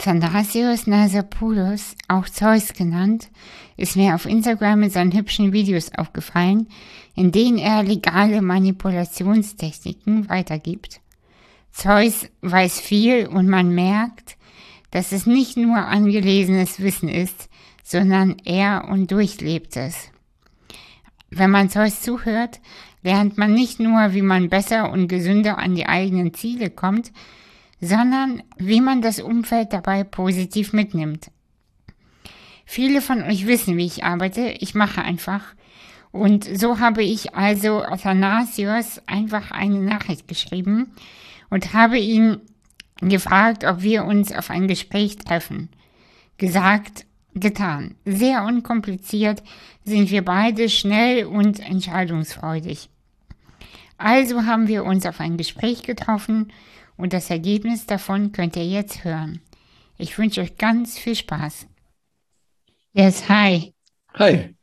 Athanasios Nasapoulos, auch Zeus genannt, ist mir auf Instagram mit seinen hübschen Videos aufgefallen, in denen er legale Manipulationstechniken weitergibt. Zeus weiß viel und man merkt, dass es nicht nur angelesenes Wissen ist, sondern er und durchlebt es. Wenn man Zeus zuhört, lernt man nicht nur, wie man besser und gesünder an die eigenen Ziele kommt, sondern wie man das Umfeld dabei positiv mitnimmt. Viele von euch wissen, wie ich arbeite. Ich mache einfach. Und so habe ich also Athanasios einfach eine Nachricht geschrieben und habe ihn gefragt, ob wir uns auf ein Gespräch treffen. Gesagt, getan. Sehr unkompliziert sind wir beide schnell und entscheidungsfreudig. Also haben wir uns auf ein Gespräch getroffen und das Ergebnis davon könnt ihr jetzt hören. Ich wünsche euch ganz viel Spaß. Yes, hi. Hi.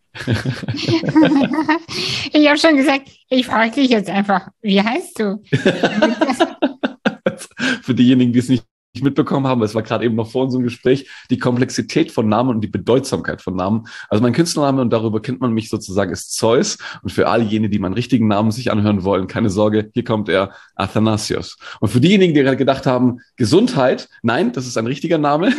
Ich habe schon gesagt, ich frage dich jetzt einfach, wie heißt du? Für diejenigen, die es nicht mitbekommen haben, es war gerade eben noch vor unserem Gespräch, die Komplexität von Namen und die Bedeutsamkeit von Namen. Also mein Künstlername, und darüber kennt man mich sozusagen, ist Zeus. Und für all jene, die meinen richtigen Namen sich anhören wollen, keine Sorge, hier kommt er, Athanasios. Und für diejenigen, die gerade gedacht haben, Gesundheit, nein, das ist ein richtiger Name.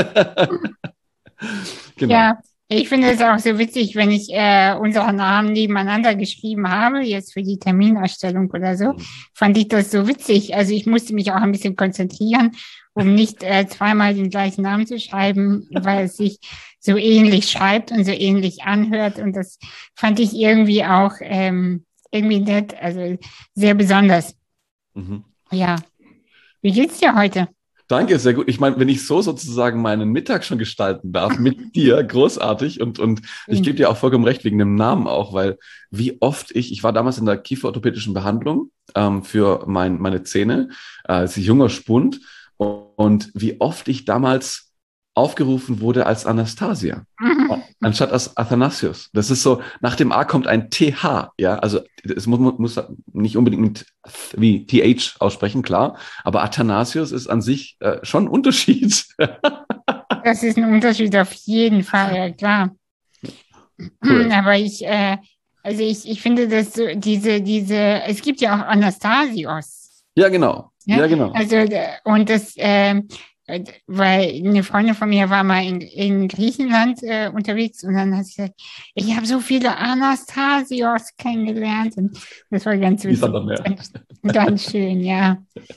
Genau. Ja, ich finde es auch so witzig, wenn ich unsere Namen nebeneinander geschrieben habe, jetzt für die Terminerstellung oder so, fand ich das so witzig. Also ich musste mich auch ein bisschen konzentrieren, um nicht zweimal den gleichen Namen zu schreiben, weil es sich so ähnlich schreibt und so ähnlich anhört. Und das fand ich irgendwie auch irgendwie nett, also sehr besonders. Mhm. Ja. Wie geht's dir heute? Danke, sehr gut. Ich meine, wenn ich so sozusagen meinen Mittag schon gestalten darf mit dir, großartig. Und ich gebe dir auch vollkommen recht, wegen dem Namen auch, weil wie oft ich war damals in der kieferorthopädischen Behandlung für meine Zähne als junger Spund und wie oft ich damals aufgerufen wurde als Anastasia, anstatt als Athanasios. Das ist so, nach dem A kommt ein TH, ja, also es muss nicht unbedingt mit wie TH aussprechen, klar, aber Athanasios ist an sich schon ein Unterschied. Das ist ein Unterschied auf jeden Fall, ja klar. Cool. Aber ich finde, dass so es gibt ja auch Anastasios. Ja, genau. Ja, genau. Also, und das, weil eine Freundin von mir war mal in Griechenland unterwegs und dann hat sie gesagt, ich habe so viele Anastasios kennengelernt und das war ganz witzig. Ganz schön, ja.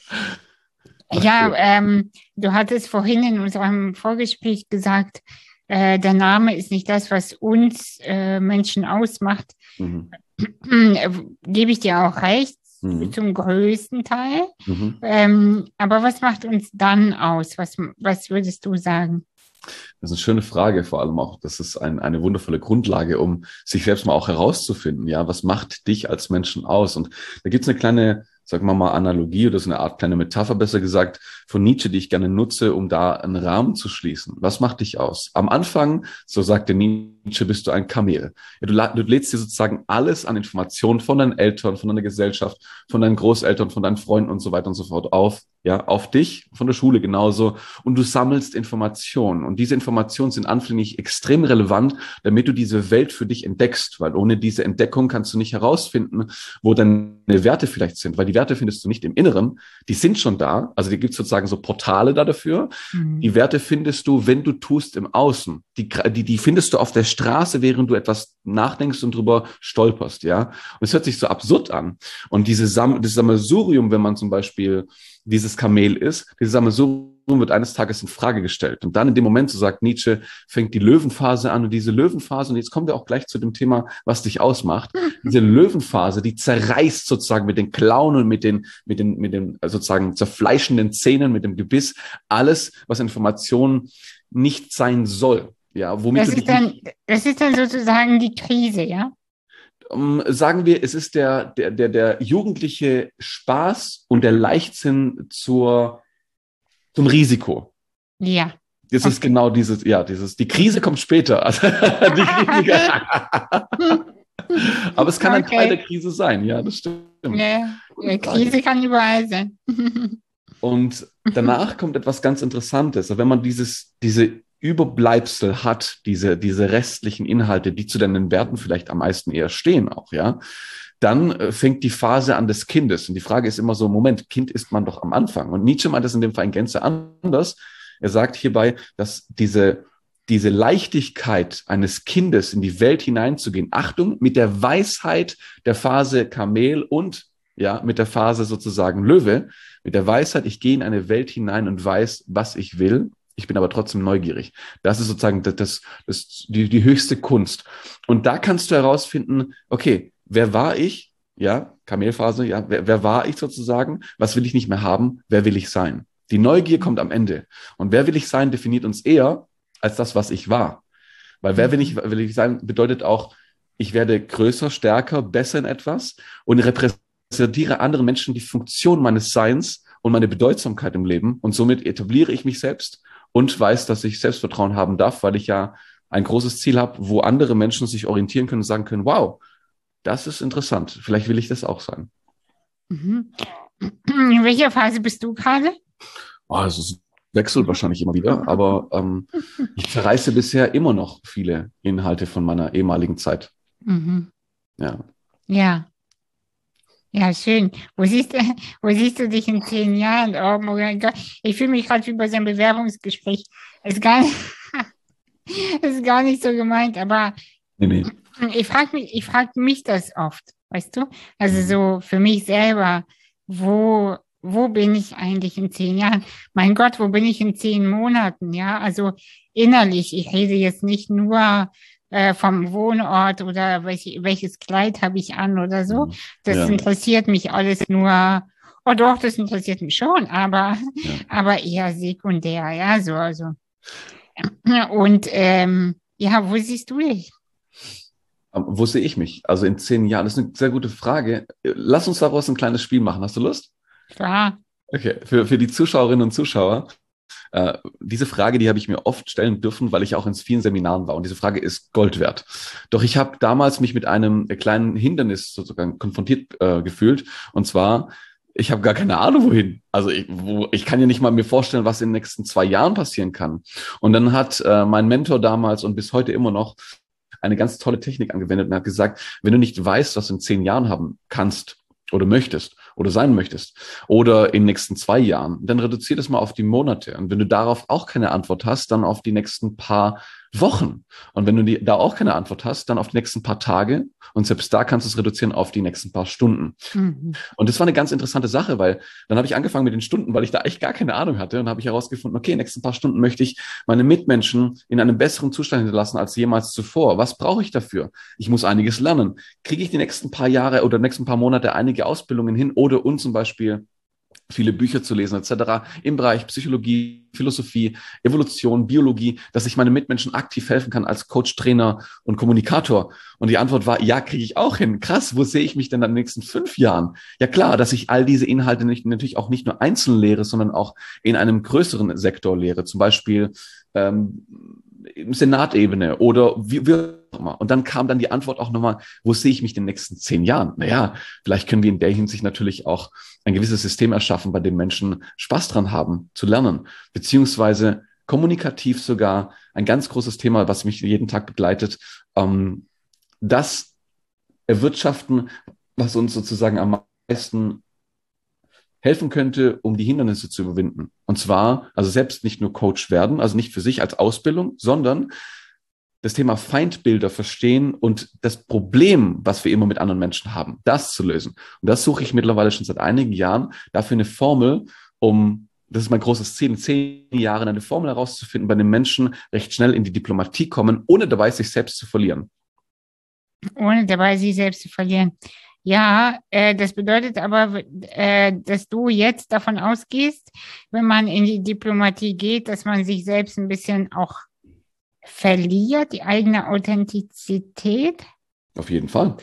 Ja, du hattest vorhin in unserem Vorgespräch gesagt, der Name ist nicht das, was uns Menschen ausmacht. Mhm. Gebe ich dir auch recht. Zum größten Teil. Aber was macht uns dann aus? Was würdest du sagen? Das ist eine schöne Frage, vor allem auch. Das ist eine wundervolle Grundlage, um sich selbst mal auch herauszufinden. Ja, was macht dich als Menschen aus? Und da gibt es eine kleine, sagen wir mal, Analogie oder so eine Art kleine Metapher, besser gesagt, von Nietzsche, die ich gerne nutze, um da einen Rahmen zu schließen. Was macht dich aus? Am Anfang, so sagte Nietzsche, bist du ein Kamel. Ja, du lädst dir sozusagen alles an Informationen von deinen Eltern, von deiner Gesellschaft, von deinen Großeltern, von deinen Freunden und so weiter und so fort auf dich, von der Schule genauso. Und du sammelst Informationen. Und diese Informationen sind anfänglich extrem relevant, damit du diese Welt für dich entdeckst. Weil ohne diese Entdeckung kannst du nicht herausfinden, wo deine Werte vielleicht sind. Weil die Werte findest du nicht im Inneren. Die sind schon da. Also die gibt es sozusagen so Portale da dafür. Mhm. Die Werte findest du, wenn du tust, im Außen. Die findest du auf der Straße, während du etwas nachdenkst und drüber stolperst. Ja. Und es hört sich so absurd an. Und das Sammelsurium, wenn man zum Beispiel dieses Kamel ist, dieses Sammelsurium wird eines Tages in Frage gestellt. Und dann in dem Moment, so sagt Nietzsche, fängt die Löwenphase an. Und diese Löwenphase, und jetzt kommen wir auch gleich zu dem Thema, was dich ausmacht, diese Löwenphase, die zerreißt sozusagen mit den Klauen und mit den sozusagen zerfleischenden Zähnen, mit dem Gebiss, alles, was Information nicht sein soll. Ja, womit das ist dann sozusagen die Krise, ja? Sagen wir, es ist der jugendliche Spaß und der Leichtsinn zum Risiko. Ja. Das ist genau die Krise kommt später. Also, aber es kann ein Teil der Krise sein, ja, das stimmt. Ja, Krise kann überall sein. Und danach kommt etwas ganz Interessantes. Wenn man diese Überbleibsel hat, diese restlichen Inhalte, die zu deinen Werten vielleicht am meisten eher stehen auch, ja, dann fängt die Phase an des Kindes. Und die Frage ist immer so, Moment, Kind ist man doch am Anfang. Und Nietzsche meint das in dem Fall in Gänze anders. Er sagt hierbei, dass diese Leichtigkeit eines Kindes in die Welt hineinzugehen, Achtung, mit der Weisheit der Phase Kamel und ja, mit der Phase sozusagen Löwe, mit der Weisheit, ich gehe in eine Welt hinein und weiß, was ich will. Ich bin aber trotzdem neugierig. Das ist sozusagen die höchste Kunst. Und da kannst du herausfinden, okay, wer war ich? Ja, Kamelphase, ja, wer war ich sozusagen? Was will ich nicht mehr haben? Wer will ich sein? Die Neugier kommt am Ende. Und wer will ich sein, definiert uns eher als das, was ich war. Weil wer will ich sein, bedeutet auch, ich werde größer, stärker, besser in etwas und repräsentiere anderen Menschen die Funktion meines Seins und meine Bedeutsamkeit im Leben. Und somit etabliere ich mich selbst und weiß, dass ich Selbstvertrauen haben darf, weil ich ja ein großes Ziel habe, wo andere Menschen sich orientieren können und sagen können, wow, das ist interessant. Vielleicht will ich das auch sein. Mhm. In welcher Phase bist du gerade? Oh, das ist wechselt wahrscheinlich immer wieder, aber ich zerreiße bisher immer noch viele Inhalte von meiner ehemaligen Zeit. Mhm. Ja. Ja. Ja, schön. Wo siehst du dich in 10 Jahren? Oh mein Gott, ich fühle mich gerade wie bei so einem Bewerbungsgespräch. Ist gar nicht, ist gar nicht so gemeint, aber Nee, nee. ich frag mich das oft, weißt du? Also so für mich selber, wo bin ich eigentlich in 10 Jahren? Mein Gott, wo bin ich in 10 Monaten? Ja, also innerlich. Ich rede jetzt nicht nur vom Wohnort oder welches Kleid habe ich an oder so. Das Ja, interessiert mich alles nur. Oh doch, das interessiert mich schon, ja. aber eher sekundär, ja, so, also. Und ja, wo siehst du dich? Wo sehe ich mich? Also in 10 Jahren, das ist eine sehr gute Frage. Lass uns daraus ein kleines Spiel machen. Hast du Lust? Klar. Okay, für die Zuschauerinnen und Zuschauer. Diese Frage, die habe ich mir oft stellen dürfen, weil ich auch in vielen Seminaren war. Und diese Frage ist Gold wert. Doch ich habe damals mich mit einem kleinen Hindernis sozusagen konfrontiert gefühlt. Und zwar, ich habe gar keine Ahnung, wohin. Also ich kann ja nicht mal mir vorstellen, was in den nächsten 2 Jahren passieren kann. Und dann hat mein Mentor damals und bis heute immer noch eine ganz tolle Technik angewendet und hat gesagt, wenn du nicht weißt, was du in 10 Jahren haben kannst oder möchtest oder sein möchtest oder in den nächsten 2 Jahren, dann reduziere das mal auf die Monate. Und wenn du darauf auch keine Antwort hast, dann auf die nächsten paar Wochen. Und wenn du da auch keine Antwort hast, dann auf die nächsten paar Tage. Und selbst da kannst du es reduzieren auf die nächsten paar Stunden. Mhm. Und das war eine ganz interessante Sache, weil dann habe ich angefangen mit den Stunden, weil ich da echt gar keine Ahnung hatte und habe ich herausgefunden, okay, in den nächsten paar Stunden möchte ich meine Mitmenschen in einem besseren Zustand hinterlassen als jemals zuvor. Was brauche ich dafür? Ich muss einiges lernen. Kriege ich die nächsten paar Jahre oder nächsten paar Monate einige Ausbildungen hin oder und zum Beispiel viele Bücher zu lesen etc. im Bereich Psychologie, Philosophie, Evolution, Biologie, dass ich meinen Mitmenschen aktiv helfen kann als Coach, Trainer und Kommunikator. Und die Antwort war, ja, kriege ich auch hin. Krass, wo sehe ich mich denn in den nächsten 5 Jahren? Ja klar, dass ich all diese Inhalte natürlich auch nicht nur einzeln lehre, sondern auch in einem größeren Sektor lehre. Zum Beispiel im Senatebene oder wie auch immer. Und dann kam dann die Antwort auch nochmal, wo sehe ich mich in den nächsten 10 Jahren? Naja, vielleicht können wir in der Hinsicht natürlich auch ein gewisses System erschaffen, bei dem Menschen Spaß dran haben, zu lernen, beziehungsweise kommunikativ sogar ein ganz großes Thema, was mich jeden Tag begleitet, das erwirtschaften, was uns sozusagen am meisten helfen könnte, um die Hindernisse zu überwinden. Und zwar, also selbst nicht nur Coach werden, also nicht für sich als Ausbildung, sondern das Thema Feindbilder verstehen und das Problem, was wir immer mit anderen Menschen haben, das zu lösen. Und das suche ich mittlerweile schon seit einigen Jahren, dafür eine Formel, das ist mein großes Ziel, in 10 Jahren eine Formel herauszufinden, bei den Menschen recht schnell in die Diplomatie kommen, ohne dabei sich selbst zu verlieren. Ohne dabei sich selbst zu verlieren. Ja, das bedeutet aber, dass du jetzt davon ausgehst, wenn man in die Diplomatie geht, dass man sich selbst ein bisschen auch verliert, die eigene Authentizität. Auf jeden Fall.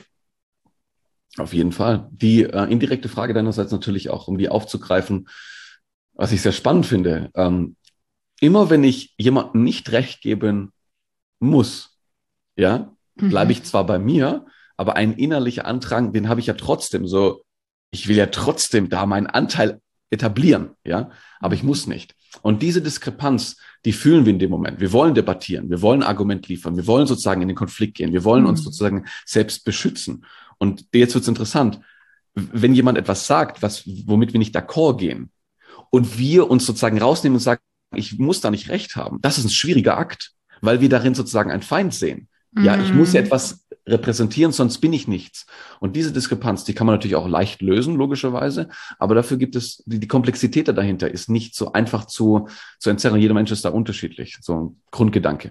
Auf jeden Fall. Die indirekte Frage deinerseits natürlich auch, um die aufzugreifen, was ich sehr spannend finde. Immer wenn ich jemandem nicht recht geben muss, ja, bleibe ich zwar bei mir, aber ein innerlicher Andrang, den habe ich ja trotzdem so, ich will ja trotzdem da meinen Anteil etablieren, ja, aber ich muss nicht. Und diese Diskrepanz, die fühlen wir in dem Moment. Wir wollen debattieren, wir wollen ein Argument liefern, wir wollen sozusagen in den Konflikt gehen, wir wollen uns sozusagen selbst beschützen. Und jetzt wird es interessant, wenn jemand etwas sagt, womit wir nicht d'accord gehen und wir uns sozusagen rausnehmen und sagen, ich muss da nicht recht haben, das ist ein schwieriger Akt, weil wir darin sozusagen einen Feind sehen. Ja, ich muss ja etwas repräsentieren, sonst bin ich nichts. Und diese Diskrepanz, die kann man natürlich auch leicht lösen, logischerweise. Aber dafür gibt es, die Komplexität dahinter ist nicht so einfach zu entzerren. Jeder Mensch ist da unterschiedlich. So ein Grundgedanke.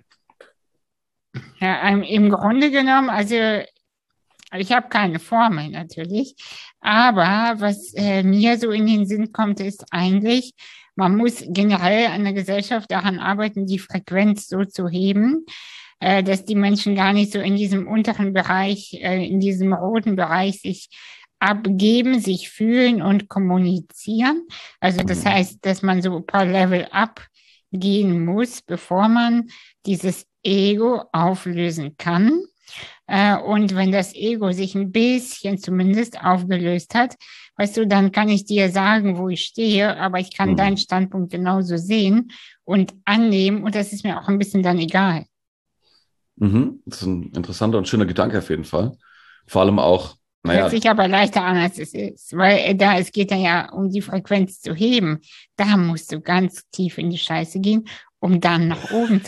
Ja, im Grunde genommen, also ich habe keine Formel natürlich, aber was mir so in den Sinn kommt, ist eigentlich, man muss generell an der Gesellschaft daran arbeiten, die Frequenz so zu heben, dass die Menschen gar nicht so in diesem unteren Bereich, in diesem roten Bereich sich abgeben, sich fühlen und kommunizieren. Also das heißt, dass man so ein paar Level abgehen muss, bevor man dieses Ego auflösen kann. Und wenn das Ego sich ein bisschen zumindest aufgelöst hat, weißt du, dann kann ich dir sagen, wo ich stehe, aber ich kann deinen Standpunkt genauso sehen und annehmen und das ist mir auch ein bisschen dann egal. Das ist ein interessanter und schöner Gedanke auf jeden Fall. Vor allem auch, Hört sich aber leichter an, als es ist, weil es geht ja um die Frequenz zu heben. Da musst du ganz tief in die Scheiße gehen, um dann nach oben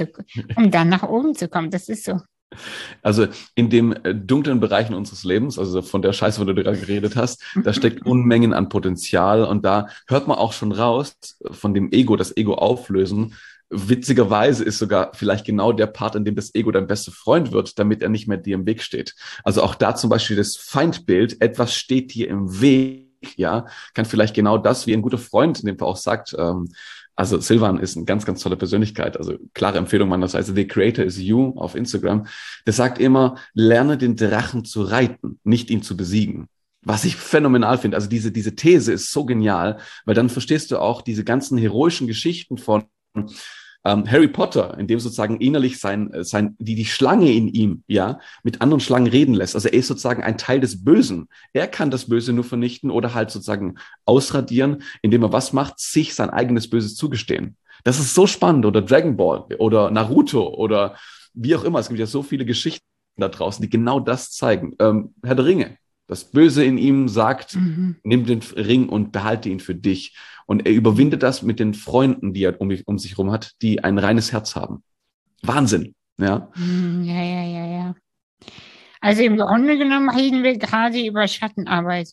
zu kommen. Das ist so. Also in dem dunklen Bereichen unseres Lebens, also von der Scheiße, von der du gerade geredet hast, da steckt Unmengen an Potenzial und da hört man auch schon raus von dem Ego, das Ego auflösen. Witzigerweise ist sogar vielleicht genau der Part, in dem das Ego dein bester Freund wird, damit er nicht mehr dir im Weg steht. Also auch da zum Beispiel das Feindbild, etwas steht dir im Weg, ja, kann vielleicht genau das, wie ein guter Freund in dem Fall auch sagt, also Silvan ist eine ganz, ganz tolle Persönlichkeit, also klare Empfehlung meinerseits, The Creator is You auf Instagram, der sagt immer, lerne den Drachen zu reiten, nicht ihn zu besiegen. Was ich phänomenal finde, also diese These ist so genial, weil dann verstehst du auch diese ganzen heroischen Geschichten von Harry Potter, in dem sozusagen innerlich die Schlange in ihm, ja, mit anderen Schlangen reden lässt. Also er ist sozusagen ein Teil des Bösen. Er kann das Böse nur vernichten oder halt sozusagen ausradieren, indem er was macht, sich sein eigenes Böses zugestehen. Das ist so spannend. Oder Dragon Ball oder Naruto oder wie auch immer. Es gibt ja so viele Geschichten da draußen, die genau das zeigen. Herr der Ringe. Das Böse in ihm sagt, nimm den Ring und behalte ihn für dich. Und er überwindet das mit den Freunden, die er um sich herum hat, die ein reines Herz haben. Wahnsinn, ja. Ja. Also im Grunde genommen reden wir gerade über Schattenarbeit.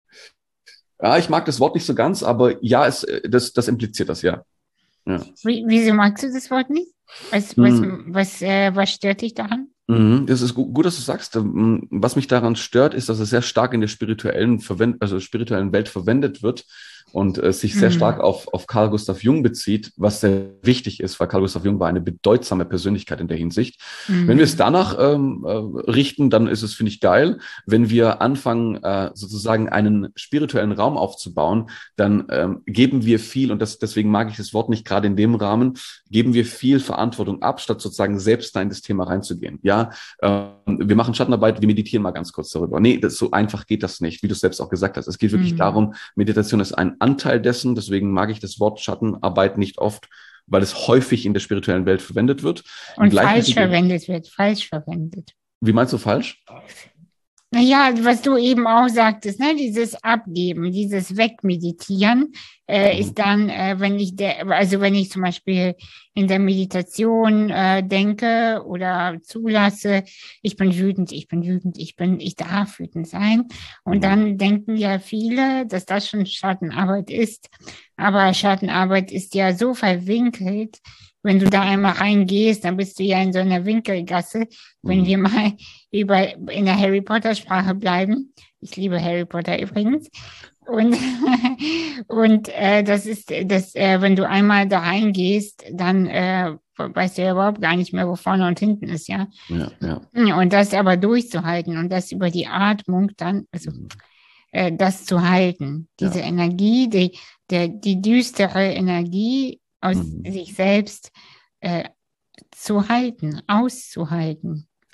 Ja, ich mag das Wort nicht so ganz, aber ja, das impliziert das, ja. Wieso magst du das Wort nicht? Was stört dich daran? Das ist gut, dass du sagst. Was mich daran stört, ist, dass es sehr stark in der spirituellen Welt verwendet wird und sich sehr stark auf Carl Gustav Jung bezieht, was sehr wichtig ist, weil Carl Gustav Jung war eine bedeutsame Persönlichkeit in der Hinsicht. Wenn wir es danach richten, dann ist es, finde ich, geil. Wenn wir anfangen, sozusagen einen spirituellen Raum aufzubauen, dann geben wir viel, und deswegen mag ich das Wort nicht gerade in dem Rahmen, geben wir viel Verantwortung ab, statt sozusagen selbst da in das Thema reinzugehen. Ja, wir machen Schattenarbeit, wir meditieren mal ganz kurz darüber. Nee, so einfach geht das nicht, wie du es selbst auch gesagt hast. Es geht wirklich darum, Meditation ist ein Anteil dessen, deswegen mag ich das Wort Schattenarbeit nicht oft, weil es häufig in der spirituellen Welt verwendet wird. Und falsch verwendet. Wie meinst du falsch? Naja, was du eben auch sagtest, ne, dieses Abgeben, dieses Wegmeditieren ist dann, wenn ich zum Beispiel in der Meditation denke oder zulasse, ich bin wütend, ich darf wütend sein. Und dann denken ja viele, dass das schon Schattenarbeit ist. Aber Schattenarbeit ist ja so verwinkelt. Wenn du da einmal reingehst, dann bist du ja in so einer Winkelgasse. Wenn wir mal in der Harry Potter Sprache bleiben. Ich liebe Harry Potter übrigens. Und das ist, wenn du einmal da reingehst, dann weißt du ja überhaupt gar nicht mehr, wo vorne und hinten ist, ja. Ja. Und das aber durchzuhalten und das über die Atmung dann, also das zu halten, diese Energie, die düstere Energie aus sich selbst zu halten, auszuhalten.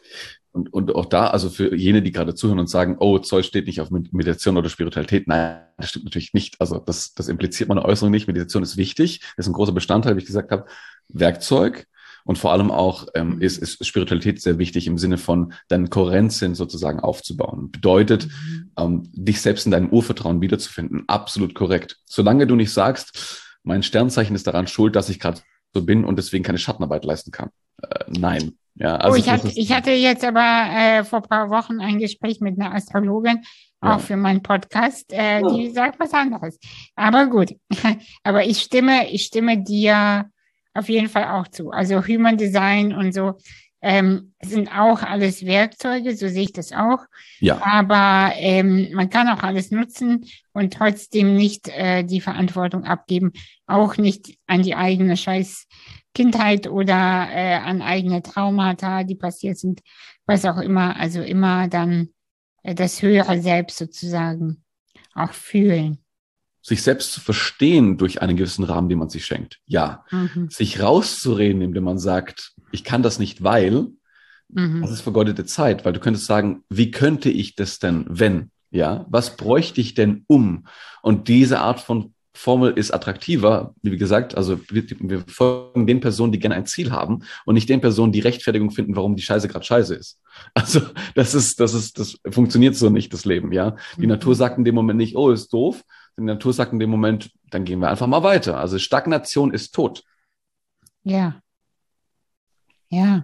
Und auch da, also für jene, die gerade zuhören und sagen, oh, Zeus steht nicht auf Meditation oder Spiritualität. Nein, das stimmt natürlich nicht. Also das impliziert meine Äußerung nicht. Meditation ist wichtig, ist ein großer Bestandteil, wie ich gesagt habe, Werkzeug. Und vor allem auch ist Spiritualität sehr wichtig im Sinne von deinen Kohärenzsinn sozusagen aufzubauen. Bedeutet, dich selbst in deinem Urvertrauen wiederzufinden. Absolut korrekt. Solange du nicht sagst, mein Sternzeichen ist daran schuld, dass ich gerade so bin und deswegen keine Schattenarbeit leisten kann. Nein. Ja, also ich hatte jetzt aber vor ein paar Wochen ein Gespräch mit einer Astrologin, auch für meinen Podcast, die sagt was anderes. Aber gut, aber ich stimme dir auf jeden Fall auch zu. Also Human Design und so sind auch alles Werkzeuge, so sehe ich das auch. Ja. Aber man kann auch alles nutzen und trotzdem nicht die Verantwortung abgeben, auch nicht an die eigene Scheiß Kindheit oder an eigene Traumata, die passiert sind, was auch immer. Also immer dann das höhere Selbst sozusagen auch fühlen. Sich selbst zu verstehen durch einen gewissen Rahmen, den man sich schenkt. Ja. Sich rauszureden, indem man sagt, ich kann das nicht, weil, das ist vergeudete Zeit, weil du könntest sagen, wie könnte ich das denn, wenn? Ja, was bräuchte ich denn um? Und diese Art von Formel ist attraktiver, wie gesagt, also wir folgen den Personen, die gerne ein Ziel haben und nicht den Personen, die Rechtfertigung finden, warum die Scheiße gerade scheiße ist. Also das funktioniert so nicht, das Leben, ja. Die Natur sagt in dem Moment nicht, oh, ist doof. Die Natur sagt in dem Moment, dann gehen wir einfach mal weiter. Also Stagnation ist tot. Ja. Ja.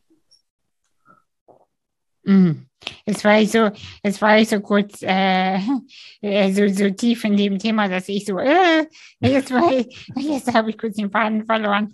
Jetzt war ich so kurz so tief in dem Thema, dass ich so, jetzt habe ich kurz den Faden verloren.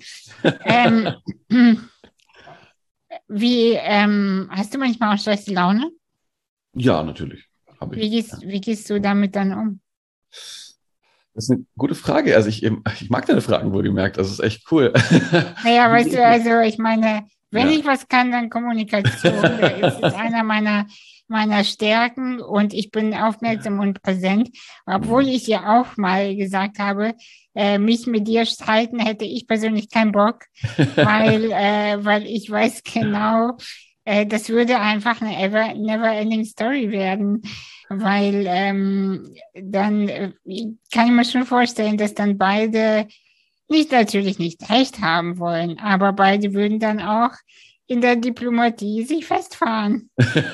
Hast du manchmal auch schlechte Laune? Ja, natürlich. Habe ich. Wie gehst du damit dann um? Das ist eine gute Frage. Also ich mag deine Fragen wohlgemerkt. Das ist echt cool. Naja, weißt du, also ich meine, wenn ich was kann, dann Kommunikation. Das ist einer meiner Stärken und ich bin aufmerksam und präsent. Obwohl ich ja auch mal gesagt habe, mich mit dir streiten hätte ich persönlich keinen Bock, weil ich weiß genau, das würde einfach eine never-ending Story werden. Weil dann kann ich mir schon vorstellen, dass dann beide natürlich nicht recht haben wollen, aber beide würden dann auch in der Diplomatie sich festfahren.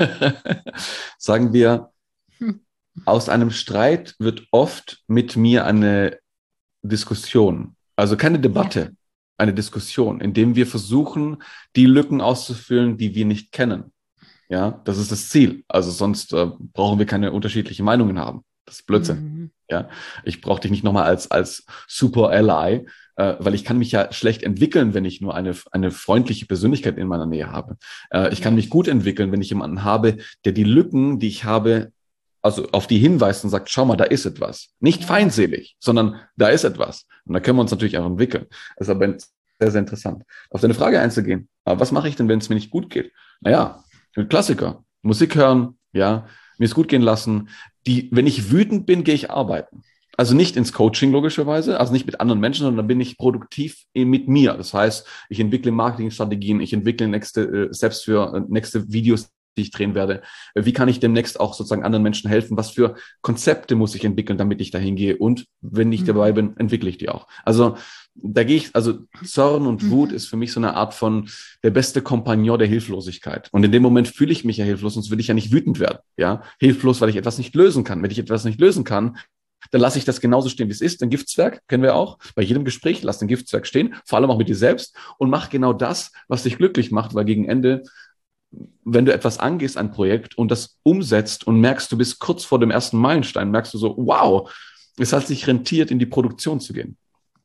Sagen wir, aus einem Streit wird oft mit mir eine Diskussion, also keine Debatte, eine Diskussion, indem wir versuchen, die Lücken auszufüllen, die wir nicht kennen. Ja, das ist das Ziel. Also sonst brauchen wir keine unterschiedlichen Meinungen haben. Das ist Blödsinn. Ja, ich brauche dich nicht nochmal als Super Ally, weil ich kann mich ja schlecht entwickeln, wenn ich nur eine freundliche Persönlichkeit in meiner Nähe habe. Ich kann mich gut entwickeln, wenn ich jemanden habe, der die Lücken, die ich habe, also auf die hinweist und sagt, schau mal, da ist etwas. Nicht feindselig, sondern da ist etwas. Und da können wir uns natürlich auch entwickeln. Das ist aber sehr, sehr interessant. Auf deine Frage einzugehen. Was mache ich denn, wenn es mir nicht gut geht? Naja, Klassiker. Musik hören, ja, mir es gut gehen lassen. Wenn ich wütend bin, gehe ich arbeiten. Also nicht ins Coaching logischerweise, also nicht mit anderen Menschen, sondern dann bin ich produktiv mit mir. Das heißt, ich entwickle Marketingstrategien, ich entwickle selbst für nächste Videos, die ich drehen werde. Wie kann ich demnächst auch sozusagen anderen Menschen helfen? Was für Konzepte muss ich entwickeln, damit ich dahin gehe? Und wenn ich dabei bin, entwickle ich die auch. Also da gehe ich, also Zorn und Wut ist für mich so eine Art von der beste Kompagnon der Hilflosigkeit. Und in dem Moment fühle ich mich ja hilflos, sonst würde ich ja nicht wütend werden. Ja, hilflos, weil ich etwas nicht lösen kann. Wenn ich etwas nicht lösen kann, dann lasse ich das genauso stehen, wie es ist. Den Giftzwerg kennen wir auch. Bei jedem Gespräch, lass den Giftzwerg stehen, vor allem auch mit dir selbst und mach genau das, was dich glücklich macht, weil gegen Ende, wenn du etwas angehst, ein Projekt und das umsetzt und merkst, du bist kurz vor dem ersten Meilenstein, merkst du so, wow, es hat sich rentiert, in die Produktion zu gehen.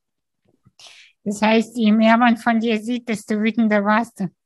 Das heißt, je mehr man von dir sieht, desto wütender warst du.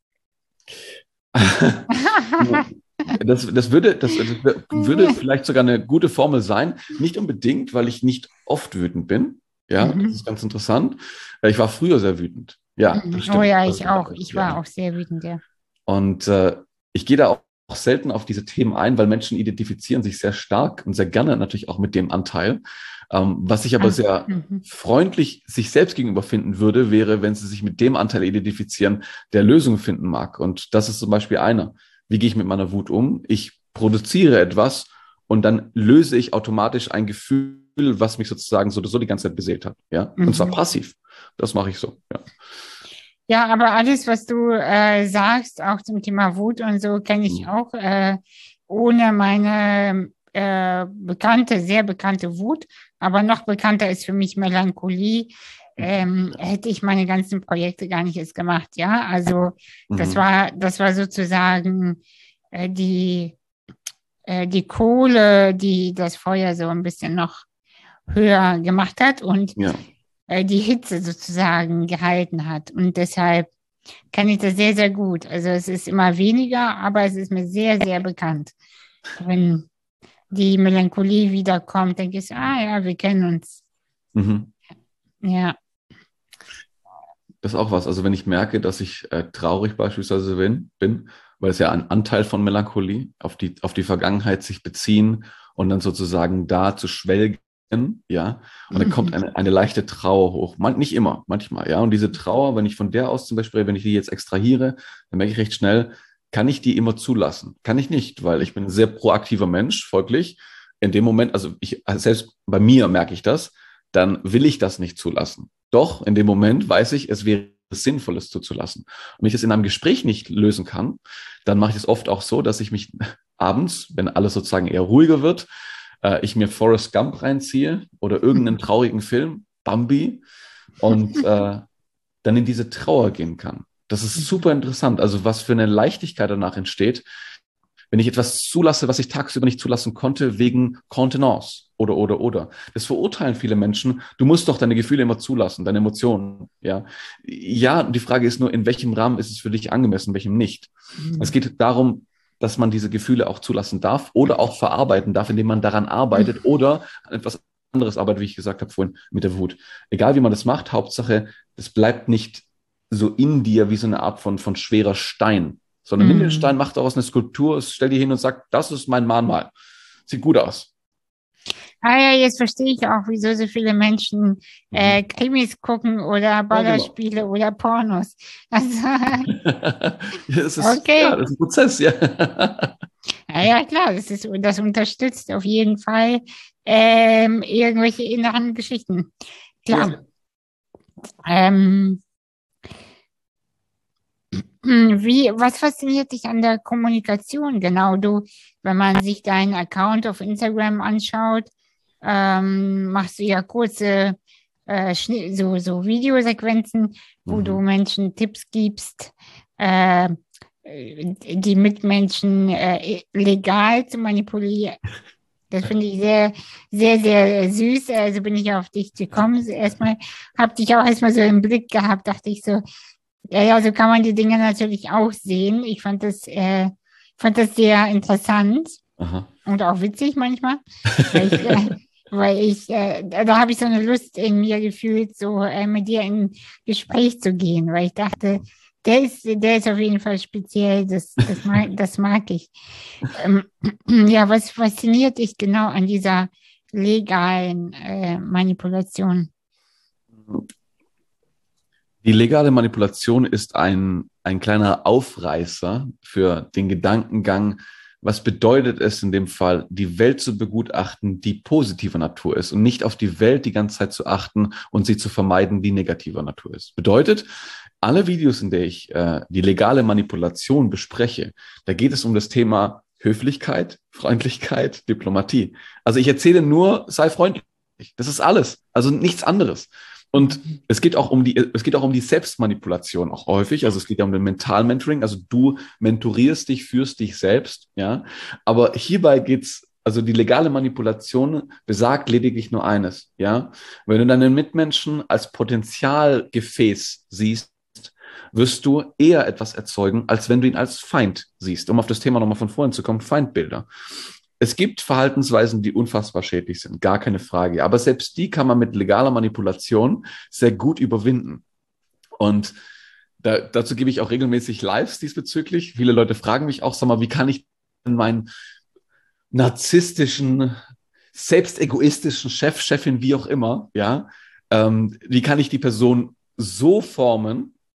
Das würde vielleicht sogar eine gute Formel sein. Nicht unbedingt, weil ich nicht oft wütend bin. Ja, das ist ganz interessant. Ich war früher sehr wütend. Ja, das stimmt. Oh ja, ich auch. Ich war auch sehr wütend, ja. Und ich gehe da auch selten auf diese Themen ein, weil Menschen identifizieren sich sehr stark und sehr gerne natürlich auch mit dem Anteil. Was ich aber sehr freundlich sich selbst gegenüber finden würde, wäre, wenn sie sich mit dem Anteil identifizieren, der Lösungen finden mag. Und das ist zum Beispiel einer. Wie gehe ich mit meiner Wut um? Ich produziere etwas und dann löse ich automatisch ein Gefühl, was mich sozusagen so oder so die ganze Zeit beseelt hat. Ja, und zwar Mhm. passiv. Das mache ich so. Ja. Ja, aber alles, was du sagst, auch zum Thema Wut und so, kenne ich Mhm. auch ohne meine sehr bekannte Wut. Aber noch bekannter ist für mich Melancholie. Hätte ich meine ganzen Projekte gar nicht erst gemacht. Ja, also Mhm. das war sozusagen äh, die, die Kohle, die das Feuer so ein bisschen noch höher gemacht hat und Ja. die Hitze sozusagen gehalten hat. Und deshalb kann ich das sehr, sehr gut. Also es ist immer weniger, aber es ist mir sehr, sehr bekannt. Wenn die Melancholie wiederkommt, denke ich, ah ja, wir kennen uns. Mhm. Ja. Das ist auch was. Also wenn ich merke, dass ich traurig beispielsweise bin, weil es ja ein Anteil von Melancholie auf die Vergangenheit sich beziehen und dann sozusagen da zu schwelgen, ja, und dann kommt eine leichte Trauer hoch. Nicht immer, manchmal, ja. Und diese Trauer, wenn ich von der aus zum Beispiel, wenn ich die jetzt extrahiere, dann merke ich recht schnell, kann ich die immer zulassen? Kann ich nicht, weil ich bin ein sehr proaktiver Mensch, folglich. In dem Moment, also selbst bei mir merke ich das, dann will ich das nicht zulassen. Doch, in dem Moment weiß ich, es wäre sinnvoll, es zuzulassen. Und wenn ich das in einem Gespräch nicht lösen kann, dann mache ich es oft auch so, dass ich mich abends, wenn alles sozusagen eher ruhiger wird, ich mir Forrest Gump reinziehe oder irgendeinen traurigen Film, Bambi, und dann in diese Trauer gehen kann. Das ist super interessant. Also was für eine Leichtigkeit danach entsteht, wenn ich etwas zulasse, was ich tagsüber nicht zulassen konnte, wegen Kontenance oder. Das verurteilen viele Menschen. Du musst doch deine Gefühle immer zulassen, deine Emotionen. Ja, ja. Die Frage ist nur, in welchem Rahmen ist es für dich angemessen, in welchem nicht. Es geht darum, dass man diese Gefühle auch zulassen darf oder auch verarbeiten darf, indem man daran arbeitet oder an etwas anderes arbeitet, wie ich gesagt habe vorhin mit der Wut. Egal wie man das macht, Hauptsache, das bleibt nicht so in dir wie so eine Art von schwerer Stein, sondern nimm den Stein, mach daraus eine Skulptur, stell die hin und sag, das ist mein Mahnmal. Sieht gut aus. Ah ja, jetzt verstehe ich auch, wieso so viele Menschen Mhm. Krimis gucken oder Ja, genau. Ballerspiele oder Pornos. Also, Ja, okay. das ist ein Prozess, ja. Ja, ja, klar, das unterstützt auf jeden Fall irgendwelche inneren Geschichten. Klar. Ja. Ähm, was fasziniert dich an der Kommunikation? Genau, wenn man sich deinen Account auf Instagram anschaut, machst du ja kurze so Videosequenzen, wo du Mhm. Menschen Tipps gibst, äh, die Mitmenschen legal zu manipulieren. Das finde ich sehr, sehr, sehr süß. Also bin ich auf dich gekommen. Erstmal habe dich auch erstmal so im Blick gehabt, dachte ich so, ja, ja, so kann man die Dinge natürlich auch sehen. Fand das sehr interessant Aha. und auch witzig manchmal, weil da habe ich so eine Lust in mir gefühlt, so mit dir in Gespräch zu gehen, weil ich dachte, der ist auf jeden Fall speziell, das mag ich. Ähm, ja, was fasziniert dich genau an dieser legalen Manipulation? Die legale Manipulation ist ein kleiner Aufreißer für den Gedankengang, was bedeutet es in dem Fall, die Welt zu begutachten, die positiver Natur ist und nicht auf die Welt die ganze Zeit zu achten und sie zu vermeiden, die negativer Natur ist. Bedeutet, alle Videos, in der ich die legale Manipulation bespreche, da geht es um das Thema Höflichkeit, Freundlichkeit, Diplomatie. Also ich erzähle nur, sei freundlich. Das ist alles. Also nichts anderes. Und es geht auch um die Selbstmanipulation auch häufig. Also es geht ja um den Mental-Mentoring. Also du mentorierst dich, führst dich selbst, ja. Aber hierbei geht's, also die legale Manipulation besagt lediglich nur eines, ja. Wenn du deinen Mitmenschen als Potenzialgefäß siehst, wirst du eher etwas erzeugen, als wenn du ihn als Feind siehst. Um auf das Thema nochmal von vorhin zu kommen, Feindbilder. Es gibt Verhaltensweisen, die unfassbar schädlich sind, gar keine Frage. Aber selbst die kann man mit legaler Manipulation sehr gut überwinden. Und dazu gebe ich auch regelmäßig Lives diesbezüglich. Viele Leute fragen mich auch, sag mal, wie kann ich denn meinen narzisstischen, selbstegoistischen Chef, Chefin, wie auch immer, ja, wie kann ich die Person so formen,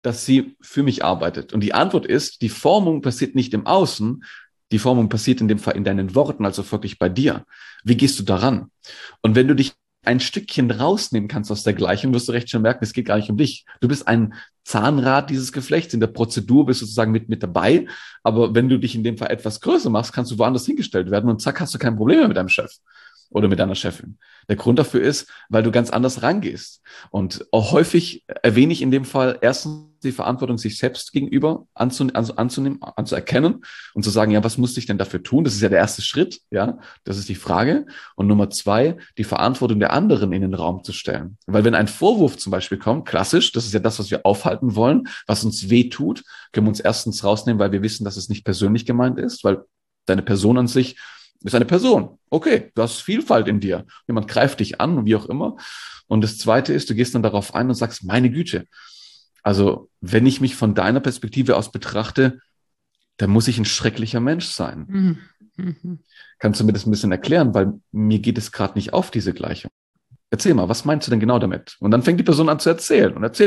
dass sie für mich arbeitet? Und die Antwort ist, die Formung passiert nicht im Außen, die Formung passiert in dem Fall in deinen Worten, also wirklich bei dir. Wie gehst du daran? Und wenn du dich ein Stückchen rausnehmen kannst aus der Gleichung, wirst du recht schnell merken, es geht gar nicht um dich. Du bist ein Zahnrad dieses Geflechts. In der Prozedur bist du sozusagen mit dabei. Aber wenn du dich in dem Fall etwas größer machst, kannst du woanders hingestellt werden und zack, hast du kein Problem mehr mit deinem Chef oder mit deiner Chefin. Der Grund dafür ist, weil du ganz anders rangehst. Und auch häufig erwähne ich in dem Fall erstens die Verantwortung sich selbst gegenüber anzunehmen, anzuerkennen und zu sagen, ja, was musste ich denn dafür tun? Das ist ja der erste Schritt, ja, das ist die Frage. Und Nummer 2, die Verantwortung der anderen in den Raum zu stellen. Weil wenn ein Vorwurf zum Beispiel kommt, klassisch, das ist ja das, was wir aufhalten wollen, was uns weh tut, können wir uns erstens rausnehmen, weil wir wissen, dass es nicht persönlich gemeint ist, weil deine Person an sich ist eine Person. Okay, du hast Vielfalt in dir. Jemand greift dich an, wie auch immer. Und das Zweite ist, du gehst dann darauf ein und sagst, meine Güte. Also, wenn ich mich von deiner Perspektive aus betrachte, dann muss ich ein schrecklicher Mensch sein. Mhm. Kannst du mir das ein bisschen erklären? Weil mir geht es gerade nicht auf, diese Gleichung. Erzähl mal, was meinst du denn genau damit? Und dann fängt die Person an zu erzählen und erzählt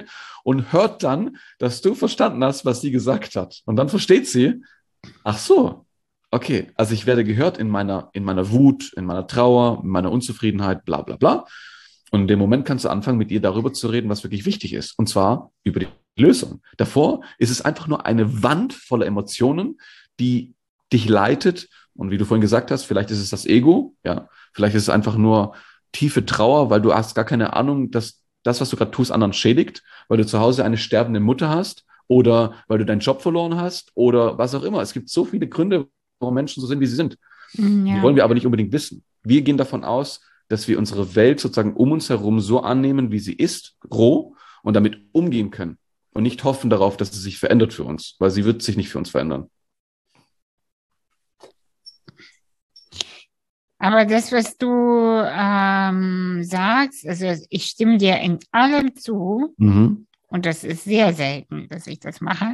und hört dann, dass du verstanden hast, was sie gesagt hat. Und dann versteht sie, ach so, okay, also ich werde gehört in meiner Wut, in meiner Trauer, in meiner Unzufriedenheit, bla bla bla. Und in dem Moment kannst du anfangen, mit ihr darüber zu reden, was wirklich wichtig ist. Und zwar über die Lösung. Davor ist es einfach nur eine Wand voller Emotionen, die dich leitet. Und wie du vorhin gesagt hast, vielleicht ist es das Ego, ja, vielleicht ist es einfach nur tiefe Trauer, weil du hast gar keine Ahnung, dass das, was du gerade tust, anderen schädigt, weil du zu Hause eine sterbende Mutter hast oder weil du deinen Job verloren hast oder was auch immer. Es gibt so viele Gründe, warum Menschen so sind, wie sie sind. Die wollen wir aber nicht unbedingt wissen. Wir gehen davon aus, dass wir unsere Welt sozusagen um uns herum so annehmen, wie sie ist, roh, und damit umgehen können. Und nicht hoffen darauf, dass sie sich verändert für uns, weil sie wird sich nicht für uns verändern. Aber das, was du sagst, also ich stimme dir in allem zu, Mhm. und das ist sehr selten, dass ich das mache.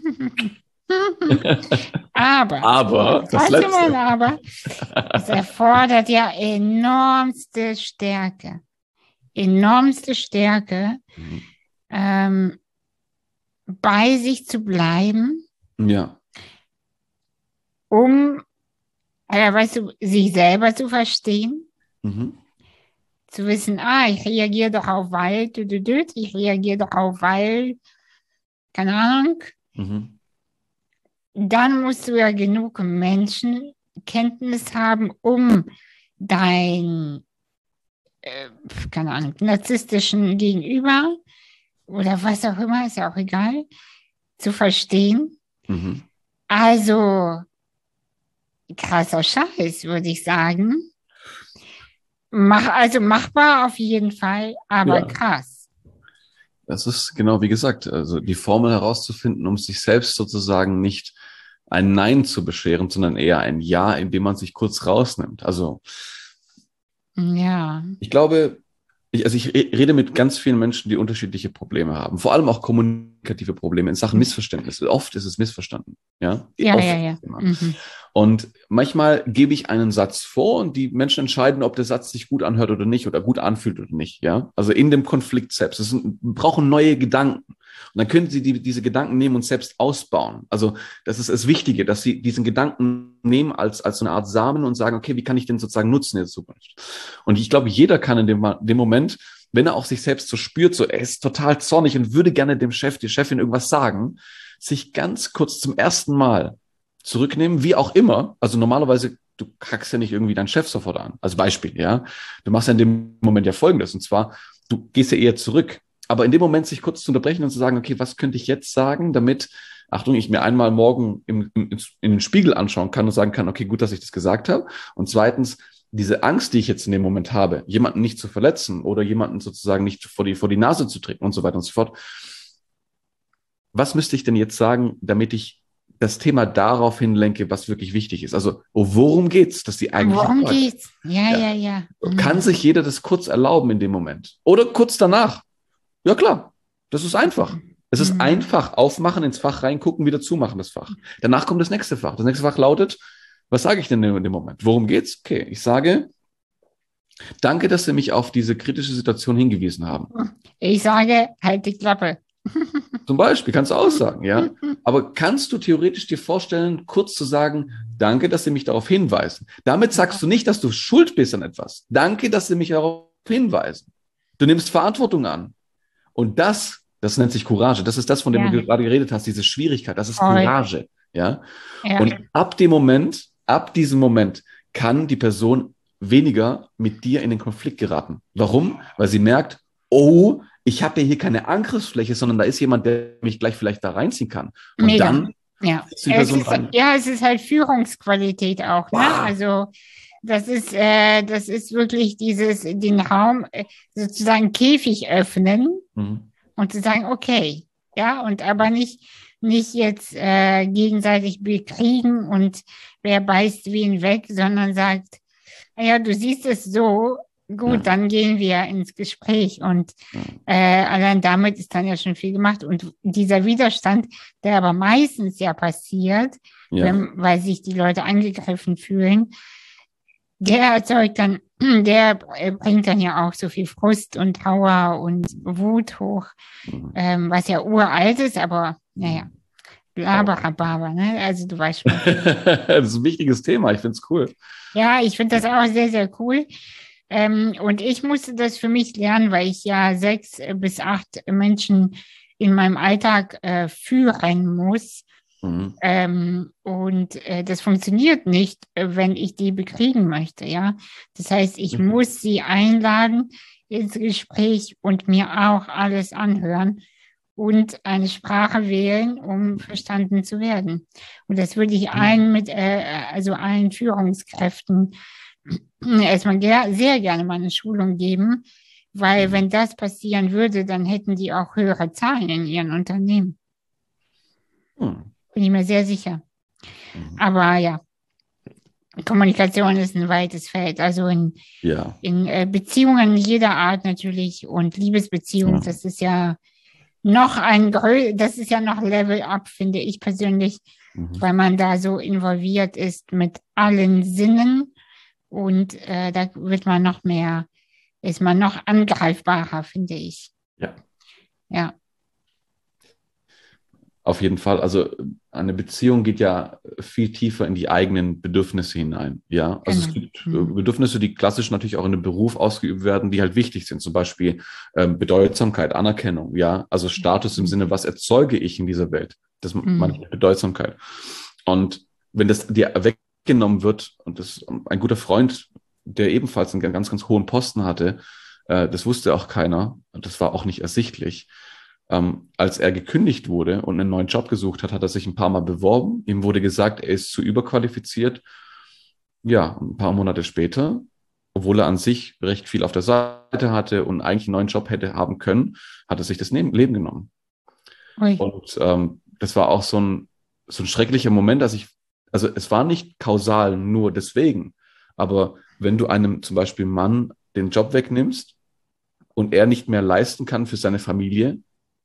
Aber, Das weißt du mal, Letzte. aber, es erfordert ja enormste Stärke. Enormste Stärke, Mhm. bei sich zu bleiben, Ja. um, weißt du, sich selber zu verstehen, Mhm. zu wissen, ich reagiere doch auf weil, ich reagiere doch auf weil, keine Ahnung. Mhm. Dann musst du ja genug Menschenkenntnis haben, um dein, keine Ahnung, narzisstischen Gegenüber oder was auch immer, ist ja auch egal, zu verstehen. Mhm. Also krasser Scheiß, würde ich sagen. Also machbar auf jeden Fall, aber Ja. krass. Das ist genau wie gesagt, also die Formel herauszufinden, um sich selbst sozusagen nicht ein Nein zu bescheren, sondern eher ein Ja, indem man sich kurz rausnimmt. Also Ja. ich glaube, ich rede mit ganz vielen Menschen, die unterschiedliche Probleme haben. Vor allem auch kommunikative Probleme in Sachen Missverständnisse. Oft ist es missverstanden. Ja, Ja, oft. ja, ja. Mhm. Und manchmal gebe ich einen Satz vor und die Menschen entscheiden, ob der Satz sich gut anhört oder nicht oder gut anfühlt oder nicht. Ja, also in dem Konflikt selbst. Brauchen neue Gedanken. Und dann können sie diese Gedanken nehmen und selbst ausbauen. Also das ist das Wichtige, dass sie diesen Gedanken nehmen als so eine Art Samen und sagen, okay, wie kann ich den sozusagen nutzen in der Zukunft? Und ich glaube, jeder kann in dem Moment, wenn er auch sich selbst so spürt, so er ist total zornig und würde gerne dem Chef, die Chefin irgendwas sagen, sich ganz kurz zum ersten Mal zurücknehmen, wie auch immer. Also normalerweise, du kackst ja nicht irgendwie deinen Chef sofort an. Als Beispiel, ja. Du machst ja in dem Moment ja Folgendes. Und zwar, du gehst ja eher zurück. Aber in dem Moment sich kurz zu unterbrechen und zu sagen, okay, was könnte ich jetzt sagen, damit, Achtung, ich mir einmal morgen in den Spiegel anschauen kann und sagen kann, okay, gut, dass ich das gesagt habe. Und zweitens, diese Angst, die ich jetzt in dem Moment habe, jemanden nicht zu verletzen oder jemanden sozusagen nicht vor die Nase zu treten und so weiter und so fort. Was müsste ich denn jetzt sagen, damit ich das Thema darauf hinlenke, was wirklich wichtig ist? Also, worum geht's, dass die eigentlich Worum fragt? geht's? Ja, Ja. ja, ja. Kann sich jeder das kurz erlauben in dem Moment? Oder kurz danach? Ja, klar. Das ist einfach. Es ist einfach aufmachen, ins Fach reingucken, wieder zumachen, das Fach. Danach kommt das nächste Fach. Das nächste Fach lautet, was sage ich denn in dem Moment? Worum geht's? Okay, ich sage, danke, dass Sie mich auf diese kritische Situation hingewiesen haben. Ich sage, halt die Klappe. Zum Beispiel, kannst du auch sagen, ja. Aber kannst du theoretisch dir vorstellen, kurz zu sagen, danke, dass Sie mich darauf hinweisen. Damit sagst du nicht, dass du schuld bist an etwas. Danke, dass Sie mich darauf hinweisen. Du nimmst Verantwortung an. Und das nennt sich Courage. Das ist das, von dem Ja, du gerade geredet hast, diese Schwierigkeit. Das ist voll. Courage, ja. Ja, Und ab diesem Moment kann die Person weniger mit dir in den Konflikt geraten. Warum? Weil sie merkt, oh, ich habe ja hier keine Angriffsfläche, sondern da ist jemand, der mich gleich vielleicht da reinziehen kann. Und mega. dann Ja. ist die Person rein. Ja, es ist halt Führungsqualität auch, ne? Wow. Also das ist wirklich den Raum sozusagen Käfig öffnen Mhm. und zu sagen, okay, ja, und aber nicht jetzt gegenseitig bekriegen und wer beißt wen weg, sondern sagt, ja, du siehst es so, Ja. gut, dann gehen wir ins Gespräch und allein damit ist dann ja schon viel gemacht und dieser Widerstand, der aber meistens ja passiert, Ja. weil sich die Leute angegriffen fühlen, der erzeugt dann, der bringt dann ja auch so viel Frust und Trauer und Wut hoch, Mhm. was ja uralt ist, aber naja, Blaberababer, ne? Also du weißt schon. Das ist ein wichtiges Thema. Ich finde es cool. Ja, ich finde das auch sehr, sehr cool. Und ich musste das für mich lernen, weil ich ja 6 bis 8 Menschen in meinem Alltag führen muss. Mhm. Das funktioniert nicht, wenn ich die bekriegen möchte, ja. Das heißt, ich muss sie einladen ins Gespräch und mir auch alles anhören und eine Sprache wählen, um verstanden zu werden. Und das würde ich allen Führungskräften erstmal sehr gerne mal eine Schulung geben, weil wenn das passieren würde, dann hätten die auch höhere Zahlen in ihren Unternehmen. Mhm. Bin ich mir sehr sicher. Mhm. Aber ja, Kommunikation ist ein weites Feld. Also Ja. in Beziehungen jeder Art natürlich und Liebesbeziehungen, Ja. das ist ja das ist ja noch Level up, finde ich persönlich, Mhm. weil man da so involviert ist mit allen Sinnen und da ist man noch angreifbarer, finde ich. Ja. Ja, Auf jeden Fall. Also eine Beziehung geht ja viel tiefer in die eigenen Bedürfnisse hinein. Ja, also es genau. gibt Bedürfnisse, die klassisch natürlich auch in einem Beruf ausgeübt werden, die halt wichtig sind. Zum Beispiel Bedeutsamkeit, Anerkennung. Ja, also Status im Sinne, was erzeuge ich in dieser Welt? Das meine ich mit Bedeutsamkeit. Und wenn das dir weggenommen wird, und das ein guter Freund, der ebenfalls einen ganz, ganz hohen Posten hatte, das wusste auch keiner. Und das war auch nicht ersichtlich. Als er gekündigt wurde und einen neuen Job gesucht hat, hat er sich ein paar Mal beworben. Ihm wurde gesagt, er ist zu überqualifiziert. Ja, ein paar Monate später, obwohl er an sich recht viel auf der Seite hatte und eigentlich einen neuen Job hätte haben können, hat er sich das Leben genommen. Ui. Und das war auch so ein schrecklicher Moment, also es war nicht kausal nur deswegen, aber wenn du einem zum Beispiel Mann den Job wegnimmst und er nicht mehr leisten kann für seine Familie,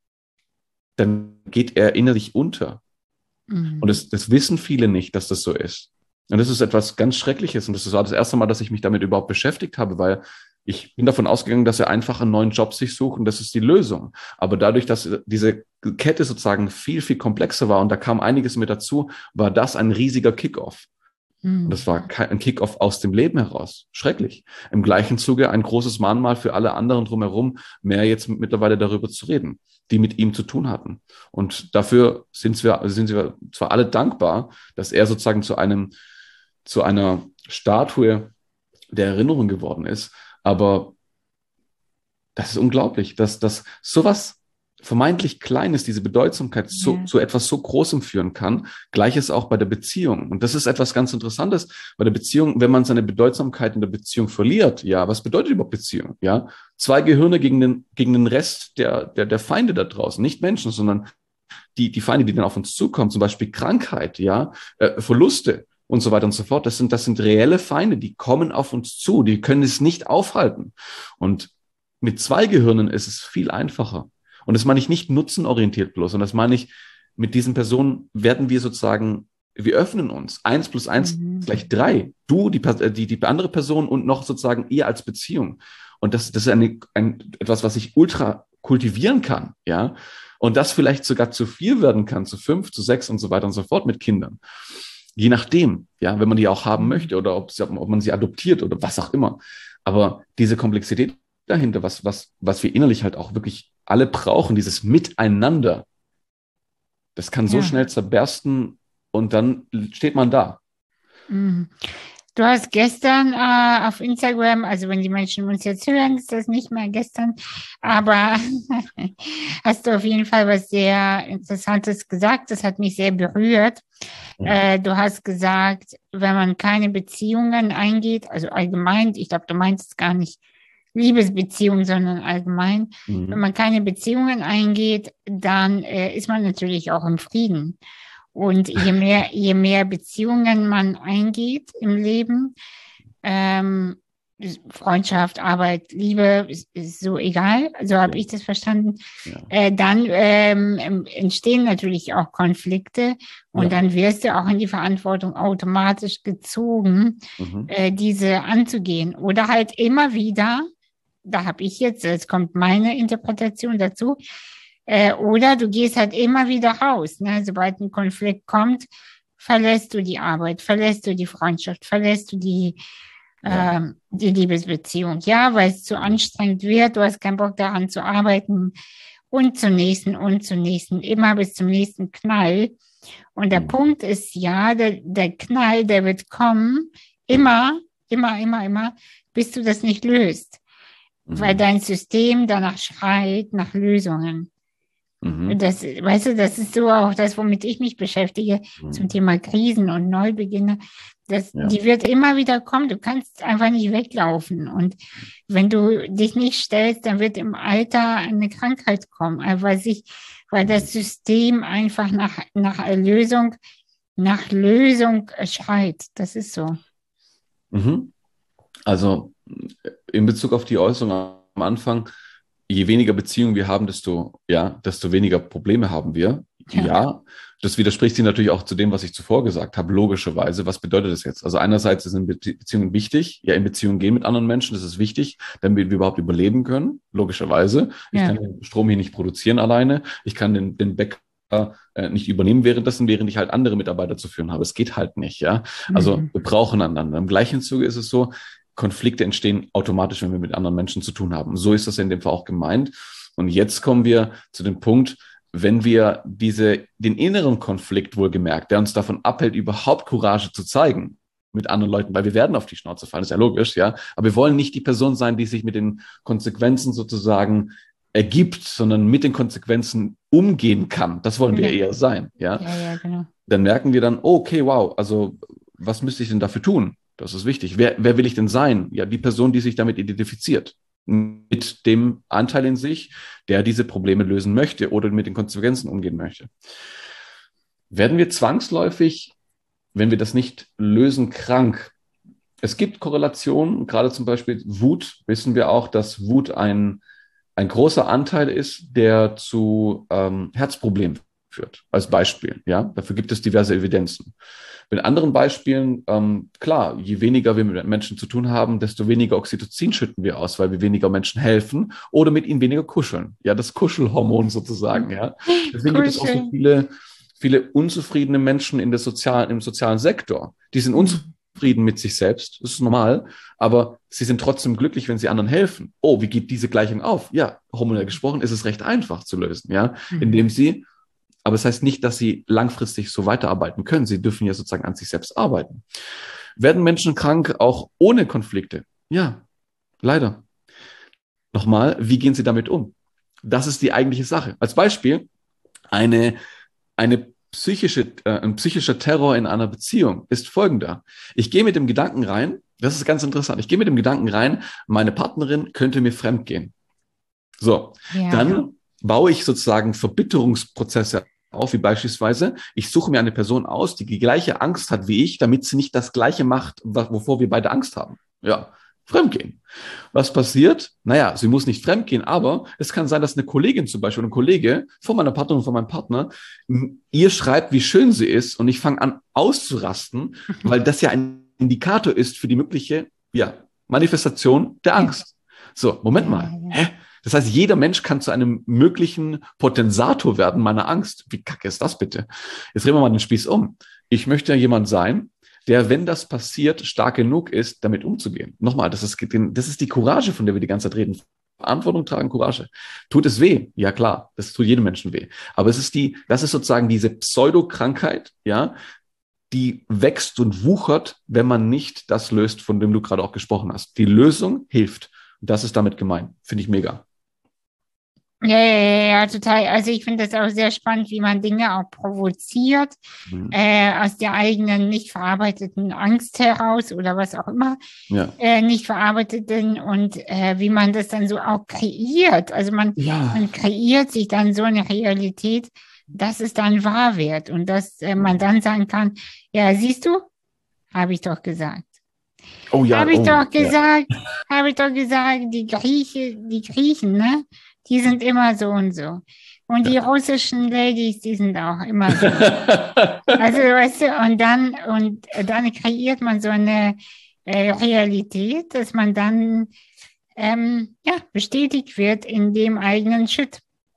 dann geht er innerlich unter. Und das wissen viele nicht, dass das so ist. Und das ist etwas ganz Schreckliches. Und das war das erste Mal, dass ich mich damit überhaupt beschäftigt habe, weil ich bin davon ausgegangen, dass er einfach einen neuen Job sich sucht und das ist die Lösung. Aber dadurch, dass diese Kette sozusagen viel, viel komplexer war und da kam einiges mit dazu, war das ein riesiger Kickoff. Und das war ein Kickoff aus dem Leben heraus. Schrecklich. Im gleichen Zuge ein großes Mahnmal für alle anderen drumherum, mehr jetzt mittlerweile darüber zu reden, die mit ihm zu tun hatten. Und dafür sind wir zwar alle dankbar, dass er sozusagen zu einer Statue der Erinnerung geworden ist, aber das ist unglaublich, dass sowas vermeintlich Kleines, diese Bedeutsamkeit zu etwas so Großem führen kann. Gleiches auch bei der Beziehung. Und das ist etwas ganz Interessantes bei der Beziehung, wenn man seine Bedeutsamkeit in der Beziehung verliert. Ja, was bedeutet überhaupt Beziehung? Ja, 2 Gehirne gegen den Rest der Feinde da draußen. Nicht Menschen, sondern die Feinde, die dann auf uns zukommen. Zum Beispiel Krankheit, ja, Verluste und so weiter und so fort. Das sind reelle Feinde, die kommen auf uns zu. Die können es nicht aufhalten. Und mit 2 Gehirnen ist es viel einfacher. Und das meine ich nicht nutzenorientiert bloß, sondern das meine ich, mit diesen Personen werden wir sozusagen, wir öffnen uns. 1 + 1 = 3. Du, die andere Person und noch sozusagen ihr als Beziehung. Und das ist etwas, was ich ultra kultivieren kann, ja. Und das vielleicht sogar zu 4 werden kann, zu 5, zu 6 und so weiter und so fort mit Kindern. Je nachdem, ja, wenn man die auch haben möchte oder ob man sie adoptiert oder was auch immer. Aber diese Komplexität dahinter, was wir innerlich halt auch wirklich alle brauchen, dieses Miteinander, das kann so schnell zerbersten und dann steht man da. Mhm. Du hast gestern auf Instagram, also wenn die Menschen uns jetzt hören, ist das nicht mehr gestern, aber hast du auf jeden Fall was sehr Interessantes gesagt. Das hat mich sehr berührt. Du hast gesagt, wenn man keine Beziehungen eingeht, also allgemein, ich glaube, du meinst gar nicht Liebesbeziehungen, sondern allgemein, wenn man keine Beziehungen eingeht, dann ist man natürlich auch im Frieden. Und je mehr Beziehungen man eingeht im Leben, Freundschaft, Arbeit, Liebe, ist so egal, so habe ich das verstanden, dann entstehen natürlich auch Konflikte und dann wirst du auch in die Verantwortung automatisch gezogen, diese anzugehen. Oder halt immer wieder, da habe ich jetzt kommt meine Interpretation dazu, oder du gehst halt immer wieder raus. Ne? Sobald ein Konflikt kommt, verlässt du die Arbeit, verlässt du die Freundschaft, verlässt du die Liebesbeziehung. Ja, weil es zu anstrengend wird, du hast keinen Bock daran zu arbeiten und zum nächsten, immer bis zum nächsten Knall. Und der Punkt ist ja, der Knall, der wird kommen, immer, bis du das nicht löst. Weil dein System danach schreit nach Lösungen. Das, weißt du, das ist so auch das, womit ich mich beschäftige, zum Thema Krisen und Neubeginne. Die wird immer wieder kommen. Du kannst einfach nicht weglaufen. Und wenn du dich nicht stellst, dann wird im Alter eine Krankheit kommen, weil das System einfach nach Lösung schreit. Das ist so. Also in Bezug auf die Äußerung am Anfang, je weniger Beziehungen wir haben, desto weniger Probleme haben wir. Ja, das widerspricht sich natürlich auch zu dem, was ich zuvor gesagt habe, logischerweise. Was bedeutet das jetzt? Also einerseits sind Beziehungen wichtig, ja, in Beziehungen gehen mit anderen Menschen, das ist wichtig, damit wir überhaupt überleben können, logischerweise. Ich kann den Strom hier nicht produzieren alleine, ich kann den Bäcker nicht übernehmen während ich halt andere Mitarbeiter zu führen habe. Es geht halt nicht, ja. Also wir brauchen einander. Im gleichen Zuge ist es so, Konflikte entstehen automatisch, wenn wir mit anderen Menschen zu tun haben. So ist das in dem Fall auch gemeint. Und jetzt kommen wir zu dem Punkt, wenn wir den inneren Konflikt wohlgemerkt, der uns davon abhält, überhaupt Courage zu zeigen mit anderen Leuten, weil wir werden auf die Schnauze fallen, ist ja logisch, ja. Aber wir wollen nicht die Person sein, die sich mit den Konsequenzen sozusagen ergibt, sondern mit den Konsequenzen umgehen kann. Das wollen wir eher sein, ja. Ja, genau. Dann merken wir dann, okay, wow, also was müsste ich denn dafür tun? Das ist wichtig. Wer will ich denn sein? Ja, die Person, die sich damit identifiziert. Mit dem Anteil in sich, der diese Probleme lösen möchte oder mit den Konsequenzen umgehen möchte. Werden wir zwangsläufig, wenn wir das nicht lösen, krank? Es gibt Korrelationen, gerade zum Beispiel Wut, wissen wir auch, dass Wut ein großer Anteil ist, der zu Herzproblemen führt, als Beispiel. Ja, dafür gibt es diverse Evidenzen. Mit anderen Beispielen, klar, je weniger wir mit Menschen zu tun haben, desto weniger Oxytocin schütten wir aus, weil wir weniger Menschen helfen oder mit ihnen weniger kuscheln. Ja, das Kuschelhormon sozusagen, ja. Deswegen gibt es auch so viele unzufriedene Menschen im sozialen Sektor. Die sind unzufrieden mit sich selbst, das ist normal, aber sie sind trotzdem glücklich, wenn sie anderen helfen. Oh, wie geht diese Gleichung auf? Ja, hormonell gesprochen ist es recht einfach zu lösen, ja, indem sie, aber es heißt nicht, dass sie langfristig so weiterarbeiten können. Sie dürfen ja sozusagen an sich selbst arbeiten. Werden Menschen krank auch ohne Konflikte? Ja, leider. Nochmal, wie gehen sie damit um? Das ist die eigentliche Sache. Als Beispiel, ein psychischer Terror in einer Beziehung ist folgender. Ich gehe mit dem Gedanken rein, das ist ganz interessant, ich gehe mit dem Gedanken rein, meine Partnerin könnte mir fremdgehen. So, dann baue ich sozusagen Verbitterungsprozesse auf, wie beispielsweise, ich suche mir eine Person aus, die gleiche Angst hat wie ich, damit sie nicht das Gleiche macht, wovor wir beide Angst haben. Ja, fremdgehen. Was passiert? Naja, sie muss nicht fremdgehen, aber es kann sein, dass eine Kollegin zum Beispiel, ein Kollege von meiner Partnerin, von meinem Partner, ihr schreibt, wie schön sie ist und ich fange an auszurasten, weil das ja ein Indikator ist für die mögliche Manifestation der Angst. So, Moment mal. Hä? Das heißt, jeder Mensch kann zu einem möglichen Potensator werden meiner Angst. Wie kacke ist das bitte? Jetzt drehen wir mal den Spieß um. Ich möchte ja jemand sein, der, wenn das passiert, stark genug ist, damit umzugehen. Nochmal, das ist die Courage, von der wir die ganze Zeit reden. Verantwortung tragen, Courage. Tut es weh? Ja, klar, das tut jedem Menschen weh. Aber das ist sozusagen diese Pseudokrankheit, ja, die wächst und wuchert, wenn man nicht das löst, von dem du gerade auch gesprochen hast. Die Lösung hilft. Und das ist damit gemeint. Finde ich mega. Ja, total. Also ich finde das auch sehr spannend, wie man Dinge auch provoziert, Mhm. aus der eigenen nicht verarbeiteten Angst heraus oder was auch immer, Ja. nicht verarbeiteten und wie man das dann so auch kreiert. Also Ja. man kreiert sich dann so eine Realität, dass es dann wahr wird und dass man dann sagen kann, ja, siehst du, habe ich doch gesagt. Oh ja, Habe ich oh doch ja. gesagt, habe ich doch gesagt, die Griechen, ne? Die sind immer so und so. Und die russischen Ladies, die sind auch immer so. Also, weißt du, und dann kreiert man so eine Realität, dass man dann ja, bestätigt wird in dem eigenen Shit.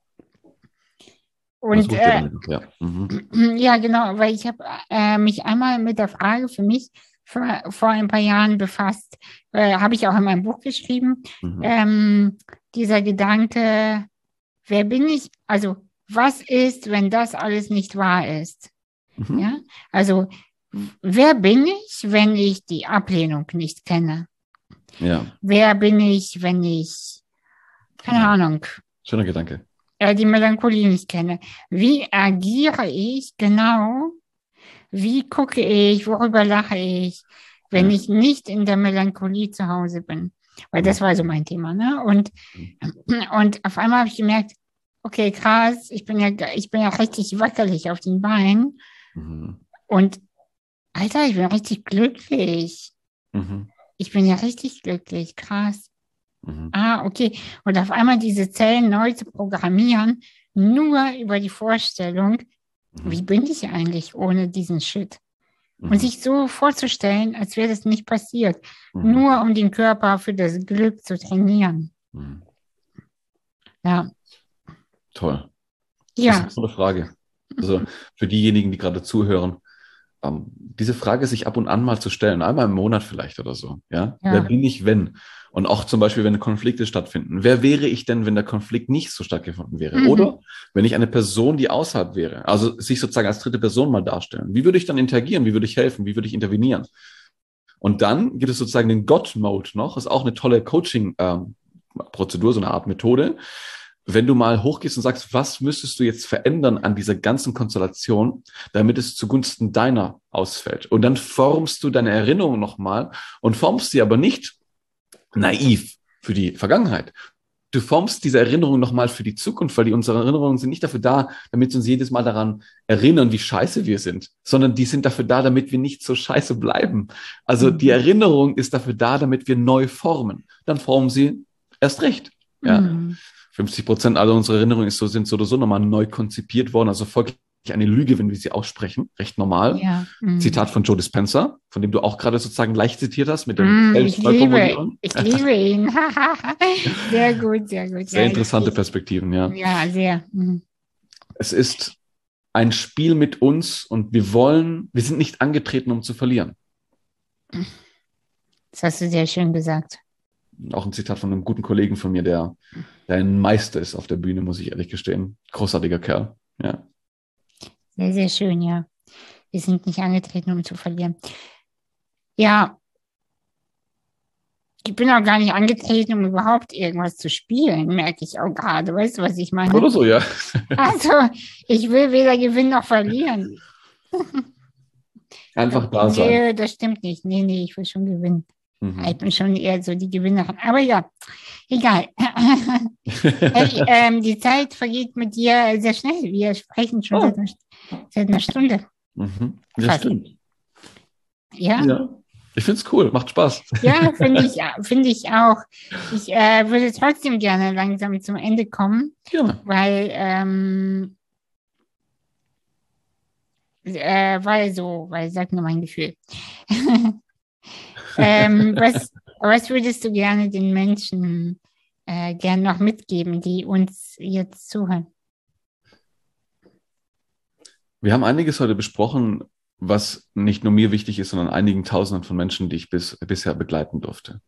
Das Und wusste ich nicht. Ja. Mhm. ja, genau, weil ich habe mich einmal mit der Frage für mich vor ein paar Jahren befasst, habe ich auch in meinem Buch geschrieben, Mhm. dieser Gedanke, wer bin ich? Also, was ist, wenn das alles nicht wahr ist? Mhm. Ja, also, wer bin ich, wenn ich die Ablehnung nicht kenne? Ja. Wer bin ich, wenn ich, keine Ja. Ahnung, Schöner Gedanke. die Melancholie nicht kenne? Wie agiere ich genau? Wie gucke ich? Worüber lache ich, wenn Ja. ich nicht in der Melancholie zu Hause bin? Weil das war so Mhm. mein Thema, ne? Und auf einmal habe ich gemerkt, okay, krass, ich bin ja richtig wackelig auf den Beinen. Mhm. Und Alter, ich bin richtig glücklich. Mhm. Ich bin ja richtig glücklich, krass. Mhm. Ah, okay. Und auf einmal diese Zellen neu zu programmieren, nur über die Vorstellung, wie Mhm. bin ich eigentlich ohne diesen Shit? Und Mhm. sich so vorzustellen, als wäre das nicht passiert, Mhm. nur um den Körper für das Glück zu trainieren. Mhm. Ja, Toll. Das ist ja, eine tolle Frage. Also für diejenigen, die gerade zuhören, diese Frage sich ab und an mal zu stellen, einmal im Monat vielleicht oder so. Ja, wer ja. bin ich, wenn? Und auch zum Beispiel, wenn Konflikte stattfinden. Wer wäre ich denn, wenn der Konflikt nicht so stattgefunden wäre? Mhm. Oder wenn ich eine Person, die außerhalb wäre, also sich sozusagen als dritte Person mal darstellen. Wie würde ich dann interagieren? Wie würde ich helfen? Wie würde ich intervenieren? Und dann gibt es sozusagen den God-Mode noch. Ist auch eine tolle Coaching-Prozedur, so eine Art Methode. Wenn du mal hochgehst und sagst, was müsstest du jetzt verändern an dieser ganzen Konstellation, damit es zugunsten deiner ausfällt? Und dann formst du deine Erinnerung nochmal und formst sie aber nicht naiv für die Vergangenheit. Du formst diese Erinnerung nochmal für die Zukunft, weil unsere Erinnerungen sind nicht dafür da, damit sie uns jedes Mal daran erinnern, wie scheiße wir sind, sondern die sind dafür da, damit wir nicht so scheiße bleiben. Also die Mhm. Erinnerung ist dafür da, damit wir neu formen. Dann formen sie erst recht. Ja. Mhm. 50% aller unserer Erinnerungen sind so oder so nochmal neu konzipiert worden. Also folglich eine Lüge, wenn wir sie aussprechen. Recht normal. Ja. Mhm. Zitat von Joe Dispenza, von dem du auch gerade sozusagen leicht zitiert hast mit dem Ich liebe, Selbstneuformulierung. ich liebe ihn. Sehr gut, sehr gut. Sehr Ja, interessante Perspektiven, ja. ja, sehr. Mhm. Es ist ein Spiel mit uns und wir sind nicht angetreten, um zu verlieren. Das hast du sehr schön gesagt. Auch ein Zitat von einem guten Kollegen von mir, der ein Meister ist auf der Bühne, muss ich ehrlich gestehen. Großartiger Kerl. Ja. Sehr, sehr schön, ja. Wir sind nicht angetreten, um zu verlieren. Ja, ich bin auch gar nicht angetreten, um überhaupt irgendwas zu spielen, merke ich auch gerade. Weißt du, was ich meine? Oder so, ja. Also, ich will weder gewinnen noch verlieren. Einfach da sein. Nee, das stimmt nicht. Nee, ich will schon gewinnen. Ich Mhm. bin schon eher so die Gewinnerin. Aber ja, egal. Hey, die Zeit vergeht mit dir sehr schnell. Wir sprechen schon Oh. seit einer Stunde. Mhm. Das Fast. stimmt. Ja? Ja. Ich finde es cool, macht Spaß. Ja, finde ich auch. Ich würde trotzdem gerne langsam zum Ende kommen, Gerne. weil sag nur mein Gefühl. Was würdest du gerne den Menschen gern noch mitgeben, die uns jetzt zuhören? Wir haben einiges heute besprochen, was nicht nur mir wichtig ist, sondern einigen Tausenden von Menschen, die ich bisher begleiten durfte.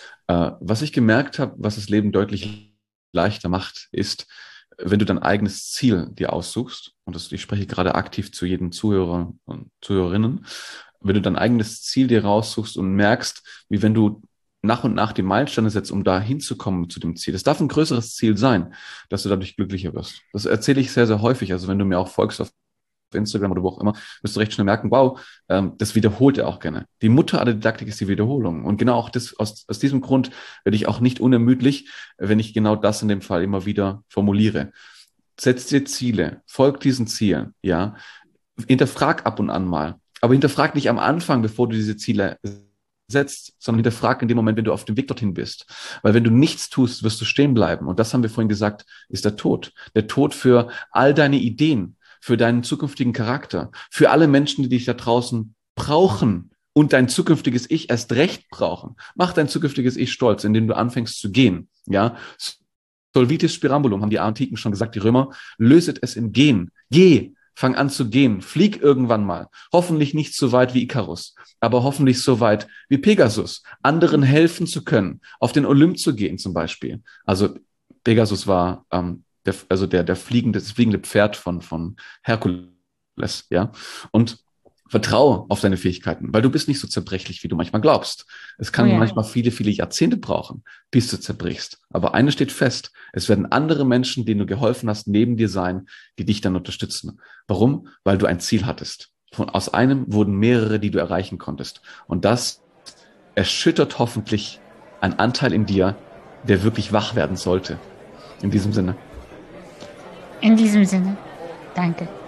Was ich gemerkt habe, was das Leben deutlich leichter macht, ist, wenn du dein eigenes Ziel dir aussuchst, und ich spreche gerade aktiv zu jedem Zuhörer und Zuhörerinnen, wenn du dein eigenes Ziel dir raussuchst und merkst, wie wenn du nach und nach die Meilensteine setzt, um da hinzukommen zu dem Ziel. Es darf ein größeres Ziel sein, dass du dadurch glücklicher wirst. Das erzähle ich sehr, sehr häufig. Also wenn du mir auch folgst auf Instagram oder wo auch immer, wirst du recht schnell merken, wow, das wiederholt er auch gerne. Die Mutter aller Didaktik ist die Wiederholung. Und genau auch aus diesem Grund werde ich auch nicht unermüdlich, wenn ich genau das in dem Fall immer wieder formuliere. Setz dir Ziele, folg diesen Zielen, ja. Hinterfrag ab und an mal. Aber hinterfrag nicht am Anfang, bevor du diese Ziele setzt, sondern hinterfrag in dem Moment, wenn du auf dem Weg dorthin bist. Weil wenn du nichts tust, wirst du stehen bleiben. Und das haben wir vorhin gesagt, ist der Tod. Der Tod für all deine Ideen, für deinen zukünftigen Charakter, für alle Menschen, die dich da draußen brauchen und dein zukünftiges Ich erst recht brauchen. Mach dein zukünftiges Ich stolz, indem du anfängst zu gehen. Ja, Solvitis spirambulum, haben die Antiken schon gesagt, die Römer, löset es im Gehen. Geh, fang an zu gehen, flieg irgendwann mal. Hoffentlich nicht so weit wie Ikarus, aber hoffentlich so weit wie Pegasus. Anderen helfen zu können, auf den Olymp zu gehen zum Beispiel. Also Pegasus war das fliegende Pferd von Herkules, ja. Und vertrau auf deine Fähigkeiten, weil du bist nicht so zerbrechlich, wie du manchmal glaubst. Es kann manchmal viele, viele Jahrzehnte brauchen, bis du zerbrichst. Aber eines steht fest, es werden andere Menschen, denen du geholfen hast, neben dir sein, die dich dann unterstützen. Warum? Weil du ein Ziel hattest. Aus einem wurden mehrere, die du erreichen konntest. Und das erschüttert hoffentlich einen Anteil in dir, der wirklich wach werden sollte. In diesem Sinne. In diesem Sinne, danke.